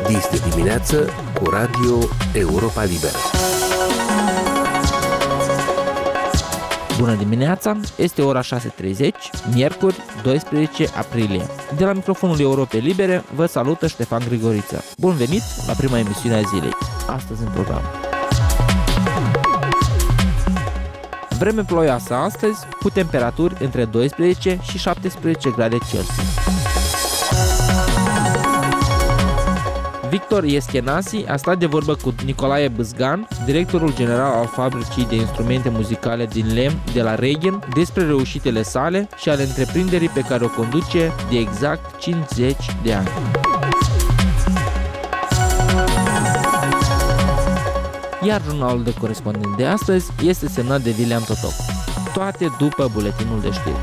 Este dimineață cu Radio Europa Liberă. Bună dimineața! Este ora 6:30, miercuri, 12 aprilie. De la microfonul Europei Libere vă salută Ștefan Grigoriță. Bun venit la prima emisiune a zilei. Astăzi în program. Vreme ploioasă astăzi, cu temperaturi între 12 și 17 grade Celsius. Victor Eschenasi a stat de vorbă cu Nicolae Bâzgan, directorul general al fabricii de instrumente muzicale din lemn de la Regen, despre reușitele sale și ale întreprinderii pe care o conduce de exact 50 de ani. Iar jurnalul de corespondent de astăzi este semnat de William Totoc. Toate după buletinul de știri.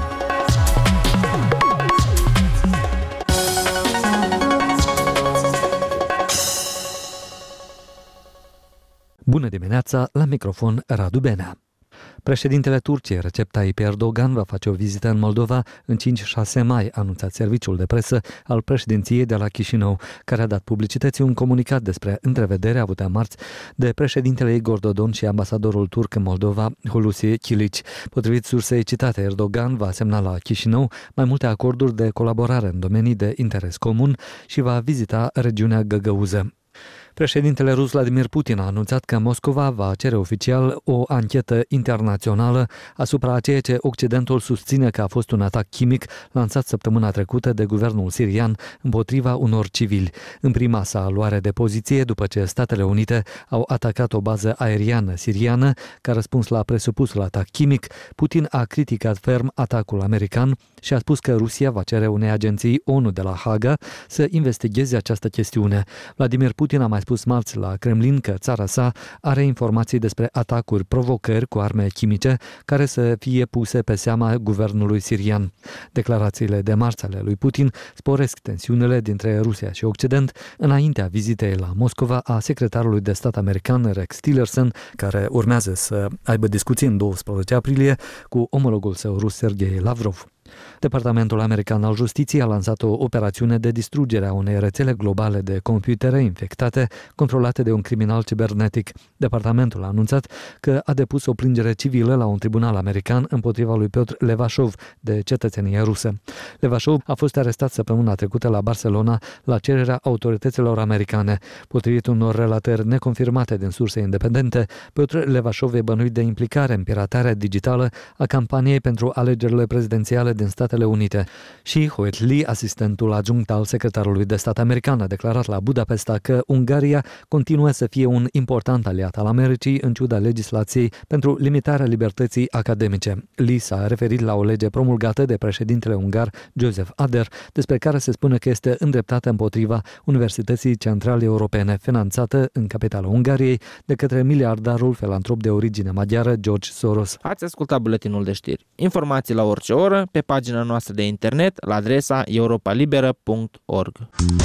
Bună dimineața, la microfon Radu Benea. Președintele Turciei, Recep Tayyip Erdogan, va face o vizită în Moldova în 5-6 mai, a anunțat serviciul de presă al președinției de la Chișinău, care a dat publicității un comunicat despre întrevederea avută marți de președintele Igor Dodon și ambasadorul turc în Moldova, Hulusi Kilic. Potrivit sursei citate, Erdogan va semna la Chișinău mai multe acorduri de colaborare în domenii de interes comun și va vizita regiunea Găgăuză. Președintele rus Vladimir Putin a anunțat că Moscova va cere oficial o anchetă internațională asupra a ceea ce Occidentul susține că a fost un atac chimic lansat săptămâna trecută de guvernul sirian împotriva unor civili. În prima sa luare de poziție după ce Statele Unite au atacat o bază aeriană siriană ca răspuns la presupusul atac chimic, Putin a criticat ferm atacul american și a spus că Rusia va cere unei agenții ONU de la Haga să investigheze această chestiune. Vladimir Putin a mai spus marți la Kremlin că țara sa are informații despre atacuri, provocări cu arme chimice care să fie puse pe seama guvernului sirian. Declarațiile de marți ale lui Putin sporesc tensiunile dintre Rusia și Occident înaintea vizitei la Moscova a secretarului de stat american Rex Tillerson, care urmează să aibă discuții în 12 aprilie cu omologul său rus Sergei Lavrov. Departamentul american al justiției a lansat o operațiune de distrugere a unei rețele globale de computere infectate controlate de un criminal cibernetic. Departamentul a anunțat că a depus o plângere civilă la un tribunal american împotriva lui Piotr Levashov, de cetățenie rusă. Levashov a fost arestat săptămâna trecută la Barcelona la cererea autorităților americane. Potrivit unor relatări neconfirmate din surse independente, Piotr Levashov e bănuit de implicare în piratarea digitală a campaniei pentru alegerile prezidențiale din Statele Unite. Și Hoyt Lee, asistentul adjunct al secretarului de stat american, a declarat la Budapesta că Ungaria continuă să fie un important aliat al Americii în ciuda legislației pentru limitarea libertății academice. Lee s-a referit la o lege promulgată de președintele ungar Joseph Ader, despre care se spune că este îndreptată împotriva Universității Centrale Europene, finanțată în capitala Ungariei de către miliardarul filantrop de origine maghiară George Soros. Ați ascultat buletinul de știri. Informații la orice oră pe pagina noastră de internet la adresa europalibera.org.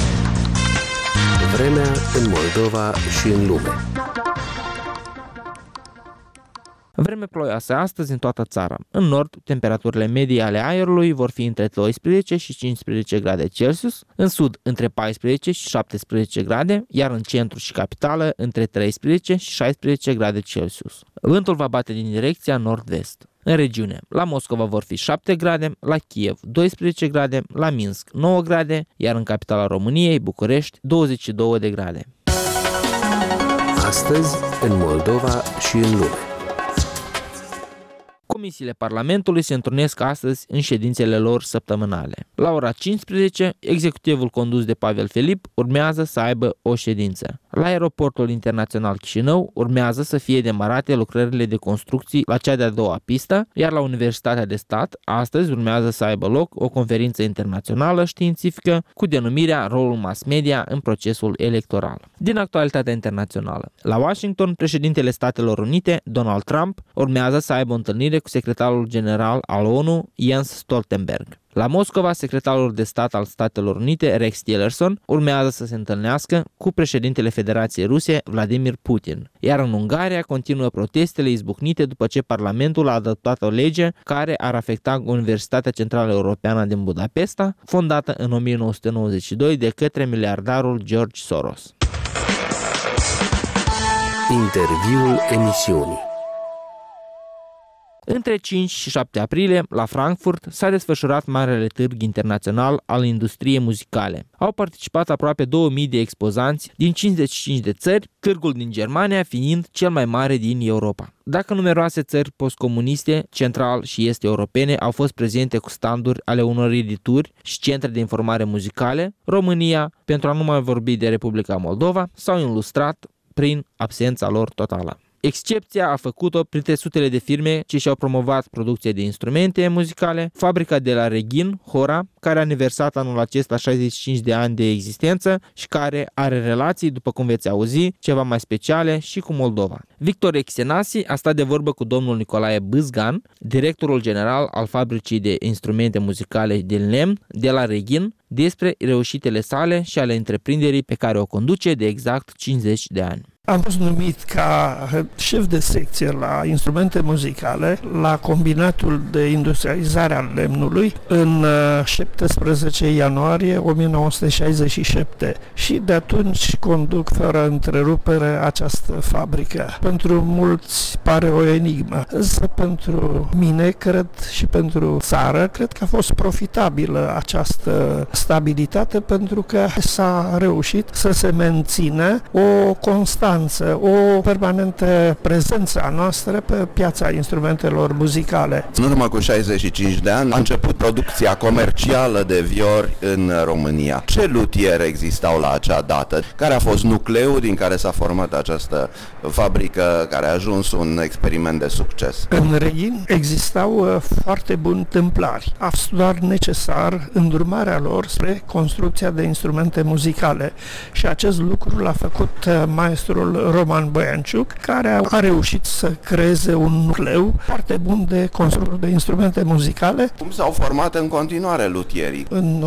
Vremea în Moldova și în lume. Vreme ploioasă astăzi în toată țara. În nord, temperaturile medii ale aerului vor fi între 12 și 15 grade Celsius, în sud între 14 și 17 grade, iar în centru și capitală între 13 și 16 grade Celsius. Vântul va bate din direcția nord-vest. În regiune, la Moscova vor fi 7 grade, la Kiev 12 grade, la Minsk 9 grade, iar în capitala României, București, 22 de grade. Astăzi, în Moldova și în lume. Comisiile Parlamentului se întrunesc astăzi în ședințele lor săptămânale. La ora 15, executivul condus de Pavel Filip urmează să aibă o ședință. La aeroportul internațional Chișinău urmează să fie demarate lucrările de construcții la cea de-a doua pistă, iar la Universitatea de Stat astăzi urmează să aibă loc o conferință internațională științifică cu denumirea Rolul mass media în procesul electoral. Din actualitatea internațională, la Washington, președintele Statelor Unite, Donald Trump, urmează să aibă o întâlnire cu secretarul general al ONU, Jens Stoltenberg. La Moscova, secretarul de stat al Statelor Unite, Rex Tillerson, urmează să se întâlnească cu președintele Federației Ruse, Vladimir Putin. Iar în Ungaria continuă protestele izbucnite după ce Parlamentul a adoptat o lege care ar afecta Universitatea Centrală Europeană din Budapesta, fondată în 1992 de către miliardarul George Soros. Interviul emisiunii. Între 5 și 7 aprilie, la Frankfurt, s-a desfășurat Marele Târg Internațional al Industriei Muzicale. Au participat aproape 2000 de expozanți din 55 de țări, târgul din Germania fiind cel mai mare din Europa. Dacă numeroase țări postcomuniste, central și est europene au fost prezente cu standuri ale unor edituri și centre de informare muzicale, România, pentru a nu mai vorbi de Republica Moldova, s-au ilustrat prin absența lor totală. Excepția a făcut-o printre sutele de firme ce și-au promovat producția de instrumente muzicale, fabrica de la Reghin, Hora, care a aniversat anul acesta 65 de ani de existență și care are relații, după cum veți auzi, ceva mai speciale și cu Moldova. Victor Exenasi a stat de vorbă cu domnul Nicolae Bâzgan, directorul general al fabricii de instrumente muzicale din lemn de la Reghin, despre reușitele sale și ale întreprinderii pe care o conduce de exact 50 de ani. Am fost numit ca șef de secție la instrumente muzicale la combinatul de industrializare al lemnului în 17 ianuarie 1967 și de atunci conduc fără întrerupere această fabrică. Pentru mulți pare o enigmă, însă pentru mine, cred, și pentru țară, cred că a fost profitabilă această stabilitate pentru că s-a reușit să se mențină o constanță, o permanentă prezență a noastră pe piața instrumentelor muzicale. În urmă cu 65 de ani a început producția comercială de viori în România. Ce luthieri existau la acea dată? Care a fost nucleul din care s-a format această fabrică care a ajuns un experiment de succes? În Reghin existau foarte buni tâmplari. A fost doar necesar îndrumarea lor spre construcția de instrumente muzicale și acest lucru l-a făcut maestrul Roman Băianciuc, care a reușit să creeze un nucleu foarte bun de constructori de instrumente muzicale. Cum s-au format în continuare luthierii? În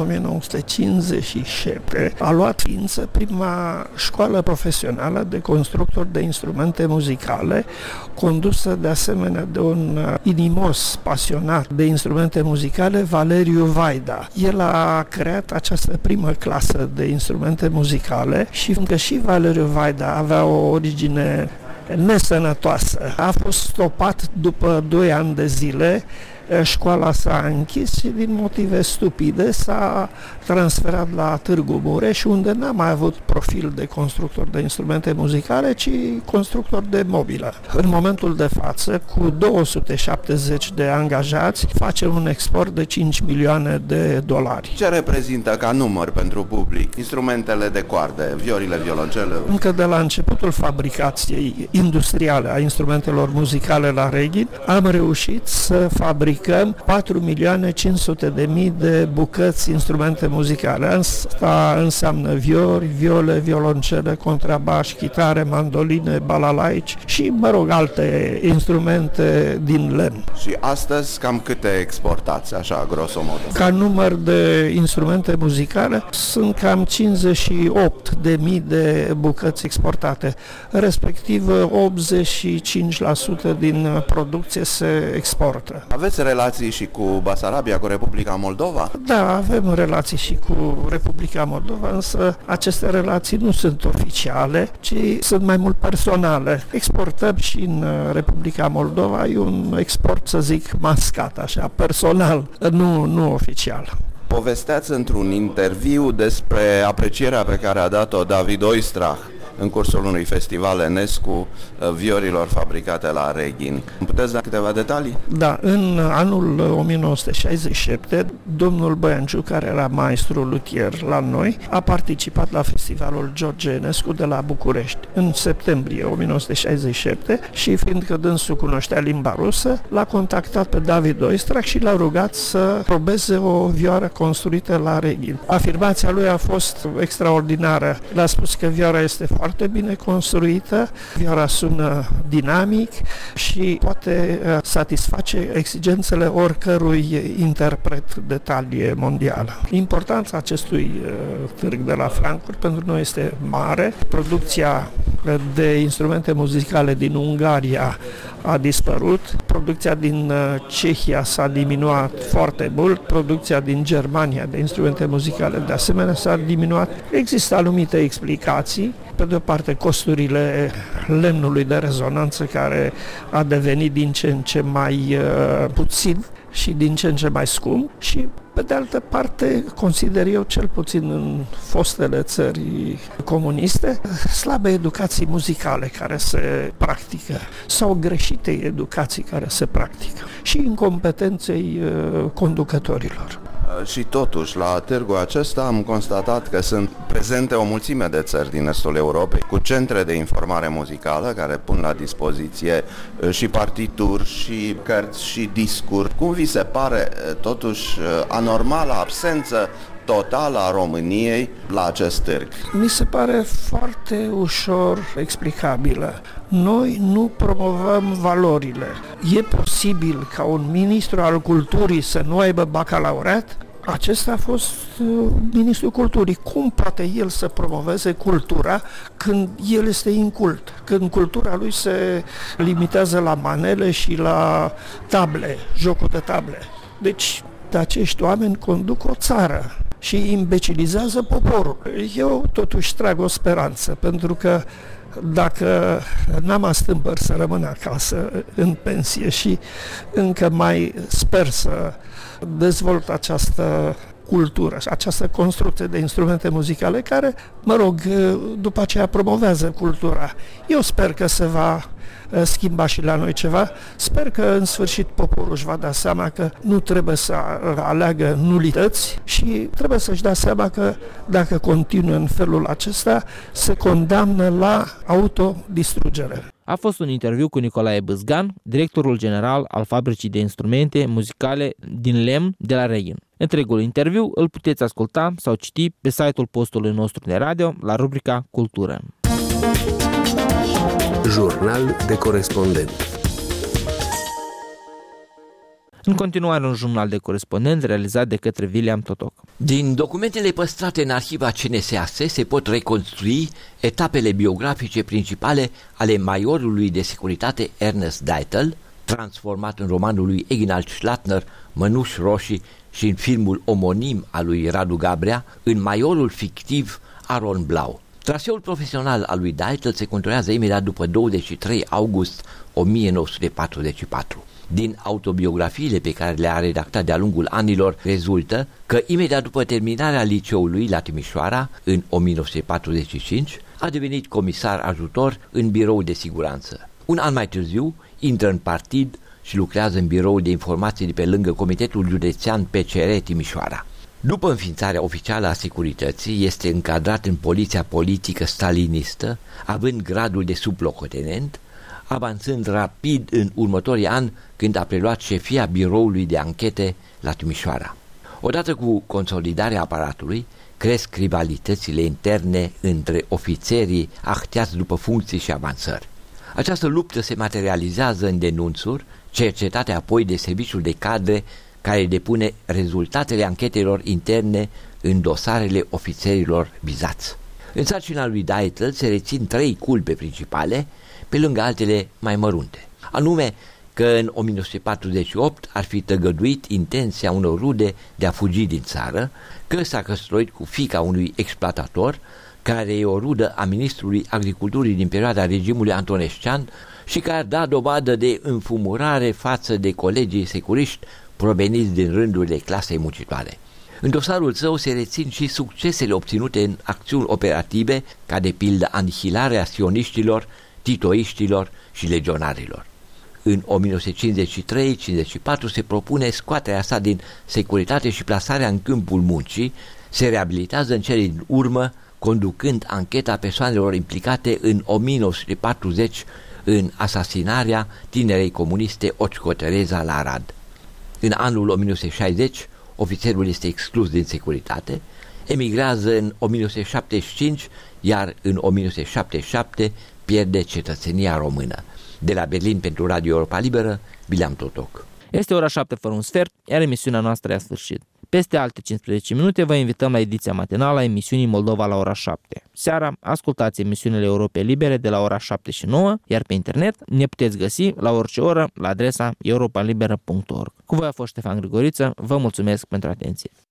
1957 a luat ființă prima școală profesională de constructori de instrumente muzicale, condusă de asemenea de un inimos pasionat de instrumente muzicale, Valeriu Vaida. El a creat această primă clasă de instrumente muzicale și fiindcă și Valeriu Vaida avea o origine nesănătoasă, a fost stopat după 2 ani de zile, școala s-a închis și din motive stupide s-a transferat la Târgu Mureș, unde n-a mai avut profil de constructor de instrumente muzicale, ci constructor de mobilă. În momentul de față, cu 270 de angajați, face un export de 5 milioane de dolari. Ce reprezintă ca număr pentru public instrumentele de coarde, viorile, violoncele? Încă de la începutul fabricației industriale a instrumentelor muzicale la Reghin, am reușit să fabricăm 4.500.000 de bucăți instrumente muzicale. Asta înseamnă viori, viole, violoncele, contrabaș, chitare, mandoline, balalaici și, alte instrumente din lemn. Și astăzi cam câte exportați, așa, grosomodo? Ca număr de instrumente muzicale sunt cam 58.000 de bucăți exportate, respectiv 85% din producție se exportă. Aveți relații și cu Basarabia, cu Republica Moldova? Da, avem relații și cu Republica Moldova, însă aceste relații nu sunt oficiale, ci sunt mai mult personale. Exportăm și în Republica Moldova, e un export, să zic, mascat, așa, personal, nu oficial. Povesteați într-un interviu despre aprecierea pe care a dat-o David Oistrach în cursul unui festival Enescu viorilor fabricate la Reghin. Puteți da câteva detalii? Da, în anul 1967, domnul Băianciu, care era maestru luthier la noi, a participat la festivalul George Enescu de la București în septembrie 1967 și fiindcă dânsul cunoștea limba rusă, l-a contactat pe David Oistrach și l-a rugat să probeze o vioară construită la Reghin. Afirmația lui a fost extraordinară. L-a spus că vioara este foarte foarte bine construită, vioara sună dinamic și poate satisface exigențele oricărui interpret de talie mondială. Importanța acestui târg de la Frankfurt pentru noi este mare. Producția de instrumente muzicale din Ungaria a dispărut, producția din Cehia s-a diminuat foarte mult, producția din Germania de instrumente muzicale de asemenea s-a diminuat. Există anumite explicații. Pe de o parte, costurile lemnului de rezonanță care a devenit din ce în ce mai puțin și din ce în ce mai scump și pe de altă parte, consider eu, cel puțin în fostele țări comuniste, slabe educații muzicale care se practică sau greșite educații care se practică și incompetenței conducătorilor. Și totuși, la târgul acesta am constatat că sunt prezente o mulțime de țări din estul Europei cu centre de informare muzicală care pun la dispoziție și partituri, și cărți, și discuri. Cum vi se pare totuși anormala absență totală a României la acest târg? Mi se pare foarte ușor explicabilă. Noi nu promovăm valorile. E posibil ca un ministru al culturii să nu aibă bacalaureat? Acesta a fost ministrul culturii. Cum poate el să promoveze cultura când el este incult? Când cultura lui se limitează la manele și la table, jocul de table. Deci, acești oameni conduc o țară și imbecilizează poporul. Eu totuși trag o speranță, pentru că dacă n-am astâmpări să rămân acasă în pensie și încă mai sper să dezvolt această cultură, această construcție de instrumente muzicale care, mă rog, după aceea promovează cultura. Eu sper că se va schimba și la noi ceva. Sper că în sfârșit poporul își va da seama că nu trebuie să aleagă nulități și trebuie să-și dea seama că dacă continuă în felul acesta se condamnă la autodistrugere. A fost un interviu cu Nicolae Bâzgan, directorul general al Fabricii de Instrumente Muzicale din Lemn de la Reghin. Întregul interviu îl puteți asculta sau citi pe site-ul postului nostru de radio la rubrica Cultură. Jurnal de corespondent. În continuare, un jurnal de corespondent realizat de către William Totoc. Din documentele păstrate în arhiva CNSAS se pot reconstrui etapele biografice principale ale majorului de securitate Ernest Deitel, transformat în romanul lui Eginald Schlattner, Mănuși Roșii, și în filmul omonim al lui Radu Gabrea, în majorul fictiv Aron Blau. Traseul profesional al lui Deitel se conturează imediat după 23 august 1944. Din autobiografiile pe care le-a redactat de-a lungul anilor rezultă că imediat după terminarea liceului la Timișoara, în 1945, a devenit comisar ajutor în birou de siguranță. Un an mai târziu intră în partid și lucrează în birou de informații de pe lângă Comitetul Județean PCR Timișoara. După înființarea oficială a securității, este încadrat în poliția politică stalinistă, având gradul de sublocotenent, avansând rapid în următorii ani când a preluat șefia biroului de anchete la Timișoara. Odată cu consolidarea aparatului, cresc rivalitățile interne între ofițerii ahteați după funcții și avansări. Această luptă se materializează în denunțuri, cercetate apoi de serviciul de cadre care depune rezultatele anchetelor interne în dosarele ofițerilor vizați. În sarcina lui Deitel se rețin 3 culpe principale, pe lângă altele mai mărunte, anume că în 1948 ar fi tăgăduit intenția unor rude de a fugi din țară, că s-a căsătorit cu fiica unui exploatator, care e o rudă a ministrului agriculturii din perioada regimului Antonescian și care da dovadă de înfumurare față de colegii securiști proveniți din rândurile clasei muncitoare. În dosarul său se rețin și succesele obținute în acțiuni operative, ca de pildă anihilarea sioniștilor, titoiștilor și legionarilor. În 1953-54 se propune scoaterea sa din securitate și plasarea în câmpul muncii, se reabilitează în cele din urmă, conducând ancheta persoanelor implicate în 1940 în asasinarea tinerei comuniste Occo Tereza la Arad. În anul 1960, ofițerul este exclus din securitate, emigrează în 1975, iar în 1977 pierde cetățenia română. De la Berlin pentru Radio Europa Liberă, Bileam Totoc. Este ora 7 fără un sfert, iar emisiunea noastră e a sfârșit. Peste alte 15 minute vă invităm la ediția matinală a emisiunii Moldova la ora 7. Seara ascultați emisiunile Europei Libere de la ora 7 și 9, iar pe internet ne puteți găsi la orice oră la adresa europalibera.org. Cu voi a fost Ștefan Grigoriță, vă mulțumesc pentru atenție.